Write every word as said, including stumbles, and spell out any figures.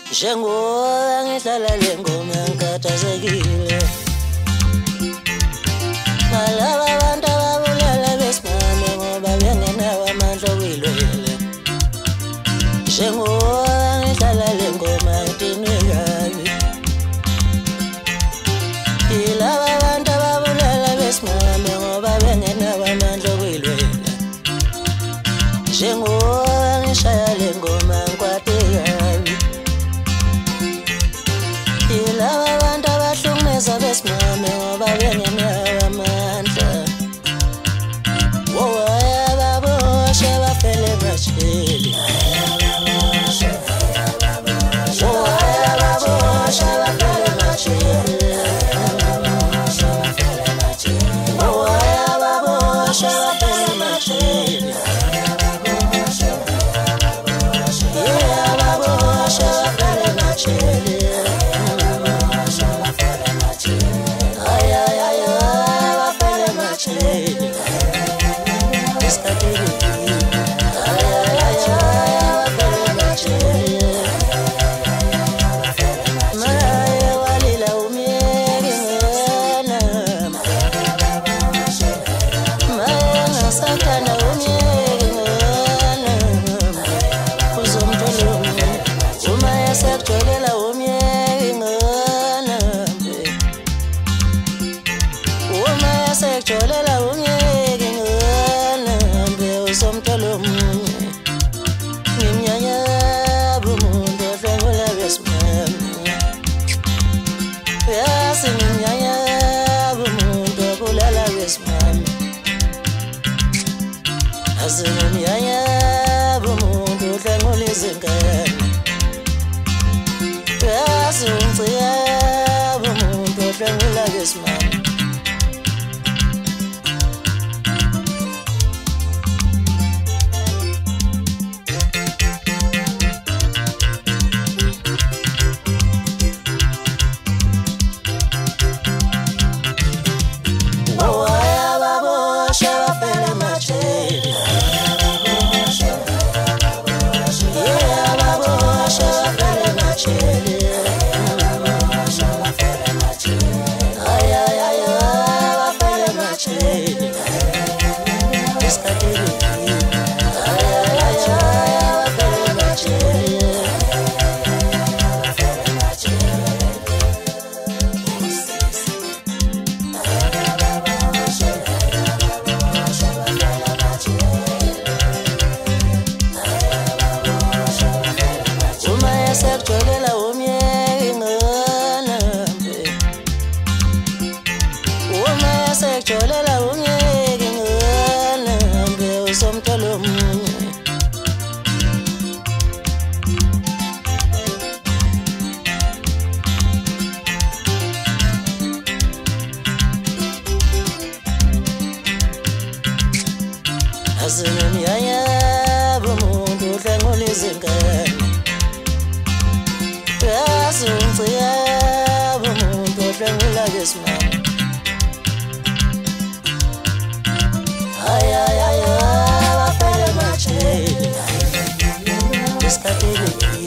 Njengoba ngihlala le ngoma ngikhathazekile ngalaba bantu ababulala besimame ngoba bengenawo amandla okuyilwela. Njengoba ngihlala le ngoma ngidinwe kabi yilaba bantu ababulala besimame ngoba bengenawo amandla okuyilwela. Njengoba ngishaya le ngoma ngikwate kabi yilaba bantu abahlukumeza besimame ngoba bengenawo amandla. Wohaya babosha bafele emajele, wohaya babosha bafele emajele, wohaya babosha bafele emajele, yeah babosha bafele emajele. Sekjolela umyeke ngihambe usomtholo munye ngimnyanya bumuntu odlengula besimame yasi ngimnyanya bumuntu obulala besimame yasi ngimnyanya bumuntu odlengula izingane yasi ngiciya bumuntu odlengula besimame. Sekjolela umyeke ngihambe, uma sekjolela umyeke ngihambe usomtholo munye. Yasi ngimnyanya bumuntu odlengula izingane yasi ngiciya bumuntu odlengula besimame. Ayayaya bafele emajele isikhathi